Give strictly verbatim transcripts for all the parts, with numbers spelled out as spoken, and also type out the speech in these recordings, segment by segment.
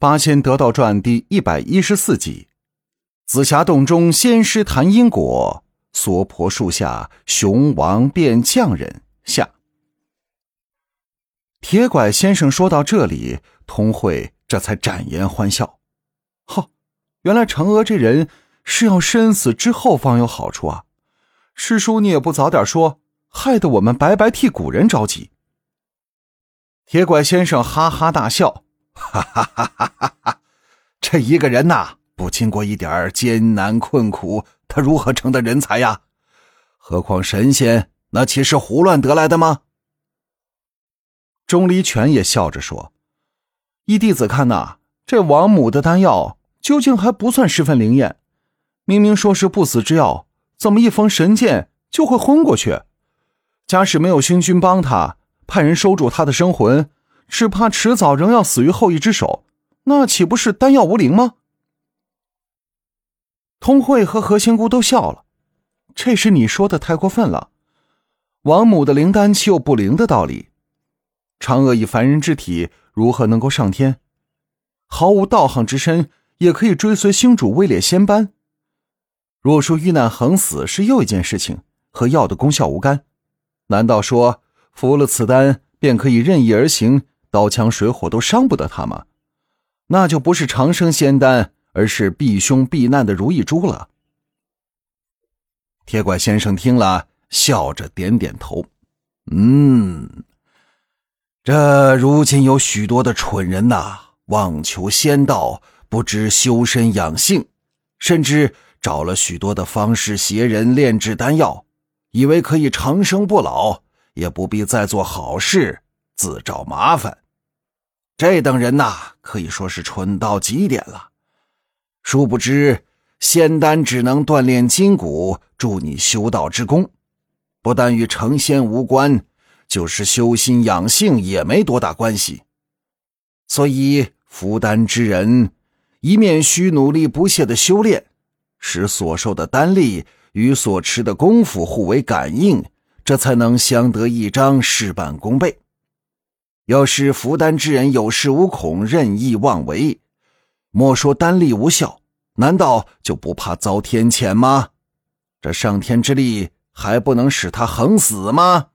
八仙得道传第一百一十四集，紫霞洞中仙师谈因果，娑婆树下雄王变匠人下。铁拐先生说到这里，通慧这才展颜欢笑。哈，原来嫦娥这人是要身死之后方有好处啊！师叔你也不早点说，害得我们白白替古人着急。铁拐先生哈哈大笑，哈哈哈哈哈哈！这一个人呐，不经过一点艰难困苦，他如何成的人才呀？何况神仙，那岂是胡乱得来的吗？钟离权也笑着说：“依弟子看呐，这王母的丹药究竟还不算十分灵验，明明说是不死之药，怎么一封神剑就会昏过去？假使没有星君帮他，派人收住他的生魂，只怕迟早仍要死于后羿之手，那岂不是丹药无灵吗？”通慧和何仙姑都笑了，这是你说的太过分了。王母的灵丹岂有不灵的道理？嫦娥以凡人之体，如何能够上天？毫无道行之身，也可以追随星主位列仙班。若说遇难横死是又一件事情，和药的功效无干。难道说服了此丹便可以任意而行，刀枪水火都伤不得他吗？那就不是长生仙丹，而是避凶避难的如意珠了。铁拐先生听了，笑着点点头。嗯，这如今有许多的蠢人呐，妄求仙道，不知修身养性，甚至找了许多的方士邪人炼制丹药，以为可以长生不老，也不必再做好事，自找麻烦。这等人呐，可以说是蠢到极点了。殊不知仙丹只能锻炼筋骨，助你修道之功，不但与成仙无关，就是修心养性也没多大关系。所以服丹之人，一面需努力不懈的修炼，使所受的丹力与所持的功夫互为感应，这才能相得益彰，事半功倍。要是服丹之人有恃无恐，任意妄为，莫说丹力无效，难道就不怕遭天谴吗？这上天之力还不能使他横死吗？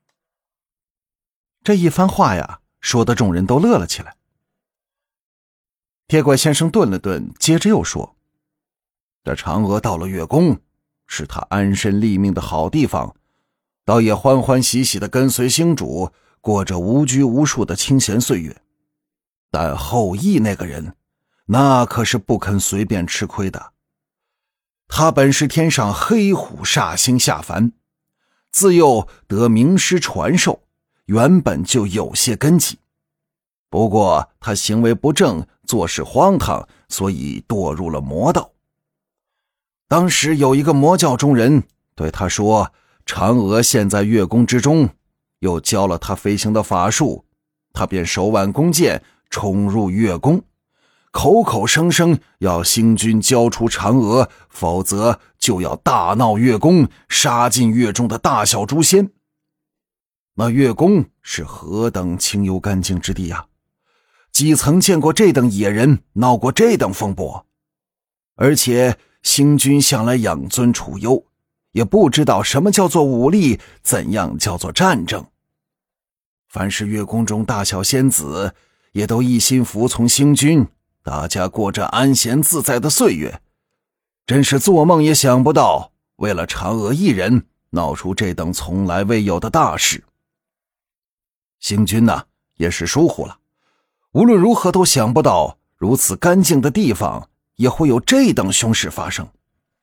这一番话呀，说得众人都乐了起来。铁拐先生顿了顿，接着又说：“这嫦娥到了月宫，是她安身立命的好地方，倒也欢欢喜喜地跟随星主，过着无拘无束的清闲岁月。但后羿那个人，那可是不肯随便吃亏的。他本是天上黑虎煞星下凡，自幼得名师传授，原本就有些根基。不过他行为不正，做事荒唐，所以堕入了魔道。当时有一个魔教中人对他说，嫦娥现在月宫之中，又教了他飞行的法术，他便手腕弓箭，冲入月宫，口口声声要星君交出嫦娥，否则就要大闹月宫，杀尽月中的大小诸仙。那月宫是何等清幽干净之地呀，几曾见过这等野人闹过这等风波？而且星君向来养尊处优，也不知道什么叫做武力，怎样叫做战争。凡是月宫中大小仙子，也都一心服从星君，大家过着安闲自在的岁月。真是做梦也想不到，为了嫦娥一人，闹出这等从来未有的大事。星君呢，也是疏忽了，无论如何都想不到，如此干净的地方，也会有这等凶事发生。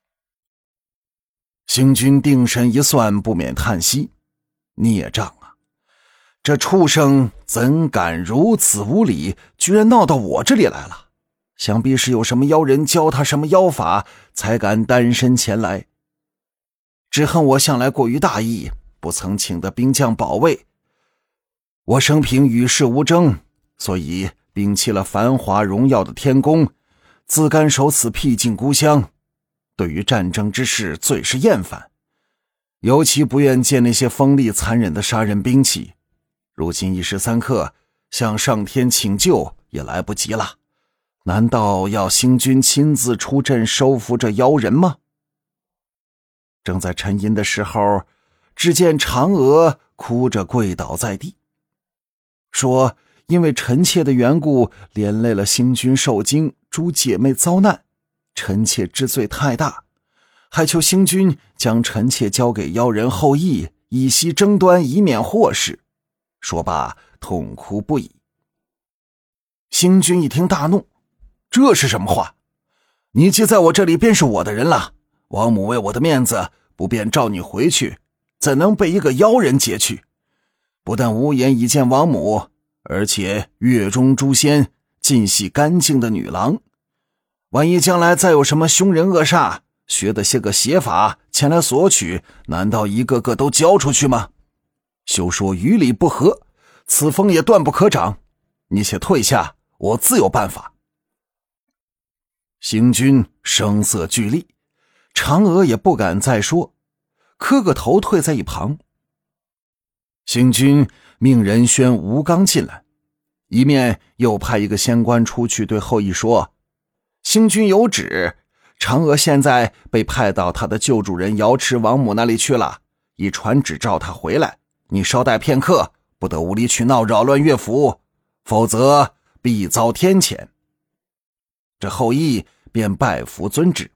星君定神一算，不免叹息：孽障啊！这畜生怎敢如此无礼，居然闹到我这里来了。想必是有什么妖人教他什么妖法，才敢单身前来。只恨我向来过于大意，不曾请得兵将保卫。我生平与世无争，所以摒弃了繁华荣耀的天宫，自甘守此僻静故乡。对于战争之事最是厌烦，尤其不愿见那些锋利残忍的杀人兵器。如今一时三刻向上天请救也来不及了， 难道要星君亲自出阵收服这妖人吗？正在沉吟的时候，只见嫦娥哭着跪倒在地，说因为臣妾的缘故，连累了星君受惊，诸姐妹遭难，臣妾之罪太大，还求星君将臣妾交给妖人后羿，以息争端，以免祸事。说罢痛哭不已。星君一听大怒，这是什么话？你既在我这里便是我的人了，王母为我的面子不便召你回去，怎能被一个妖人劫去？不但无颜以见王母，而且月中诛仙尽系干净的女郎，万一将来再有什么凶人恶煞，学得些个邪法前来索取，难道一个个都交出去吗？休说于理不合，此风也断不可长。你且退下，我自有办法。星君声色俱厉，嫦娥也不敢再说，磕个头退在一旁。星君命人宣吴刚进来，一面又派一个仙官出去对后羿说，星君有旨，嫦娥现在被派到他的旧主人瑶池王母那里去了，已传旨召他回来，你稍待片刻，不得无理取闹，扰乱乐府，否则必遭天谴。这后羿便拜服遵旨。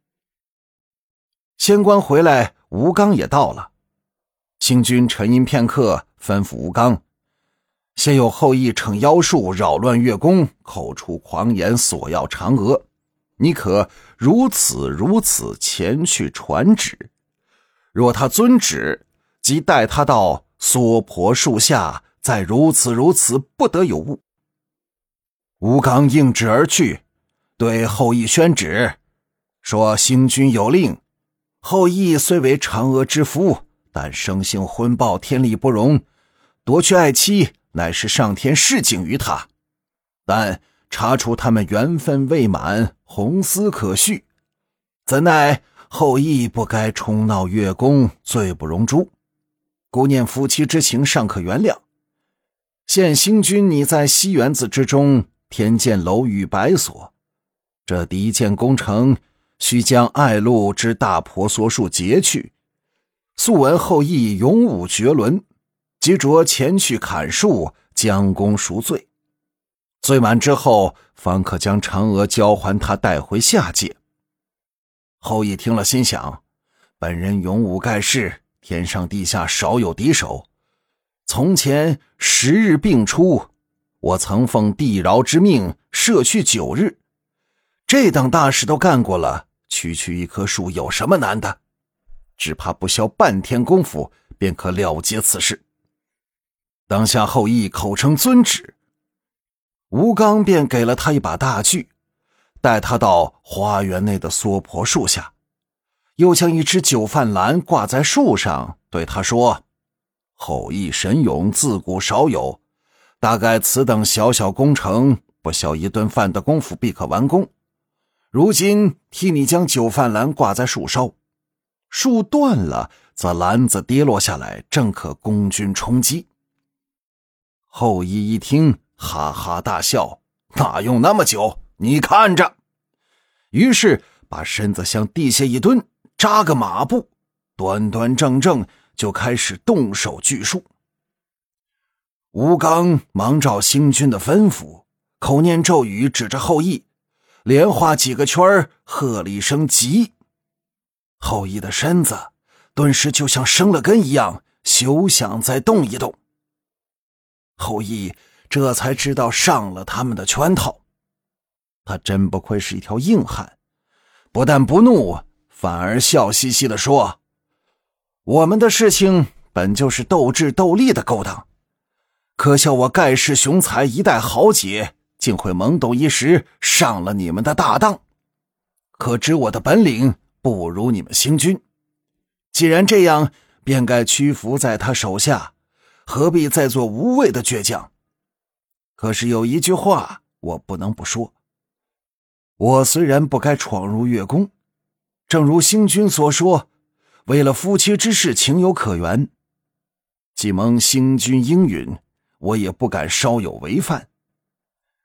仙官回来，吴刚也到了。星君沉吟片刻，吩咐吴刚，先有后羿逞妖术扰乱乐宫，口出狂言索要嫦娥，你可如此如此前去传旨，若他遵旨，即带他到娑婆树下，再如此如此，不得有误。吴刚应旨而去，对后羿宣旨，说星君有令，后羿虽为嫦娥之夫，但生性昏暴，天理不容，夺去爱妻乃是上天示警于他，但查出他们缘分未满，红丝可续，怎奈后羿不该冲闹月宫，罪不容诛，顾念夫妻之情尚可原谅。现星君你在西园子之中添建楼宇百所，这第一件工程须将爱路之大婆娑树截去，素闻后羿勇武绝伦，即着前去砍树，将功赎罪，罪满之后方可将嫦娥交还他，带回下界。后羿听了心想，本人勇武盖世，天上地下少有敌手，从前十日并出，我曾奉地饶之命摄去九日，这等大事都干过了，区区一棵树有什么难的？只怕不消半天功夫便可了结此事。当下后羿口称遵旨，吴刚便给了他一把大锯，带他到花园内的娑婆树下，又将一只酒饭篮挂在树上，对他说，后羿神勇，自古少有，大概此等小小工程，不消一顿饭的功夫必可完工，如今替你将酒饭篮挂在树梢，树断了，则篮子跌落下来，正可攻军冲击。后羿一听，哈哈大笑，哪用那么久，你看着。于是把身子向地下一蹲，扎个马步，端端正正就开始动手锯树。吴刚忙照星君的吩咐，口念咒语，指着后羿，连画几个圈，喝了一声急。后羿的身子顿时就像生了根一样，休想再动一动。后羿这才知道上了他们的圈套，他真不愧是一条硬汉，不但不怒，反而笑嘻嘻地说，我们的事情本就是斗智斗力的勾当，可笑我盖世雄才一代豪杰，竟会懵懂一时，上了你们的大当，可知我的本领不如你们星君，既然这样，便该屈服在他手下，何必再做无谓的倔强？可是有一句话我不能不说，我虽然不该闯入月宫，正如星君所说，为了夫妻之事情有可原，既蒙星君应允，我也不敢稍有违犯。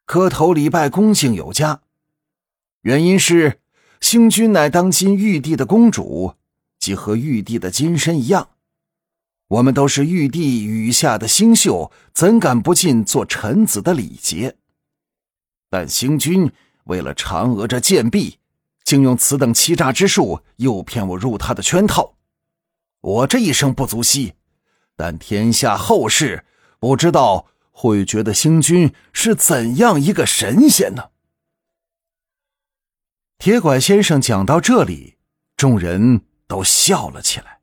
磕头礼拜，恭敬有加。原因是星君乃当今玉帝的公主，即和玉帝的金身一样。我们都是玉帝羽下的星宿，怎敢不尽做臣子的礼节？但星君为了嫦娥这贱婢，竟用此等欺诈之术，诱骗我入他的圈套。我这一生不足惜，但天下后世不知道会觉得星君是怎样一个神仙呢？铁拐先生讲到这里，众人都笑了起来。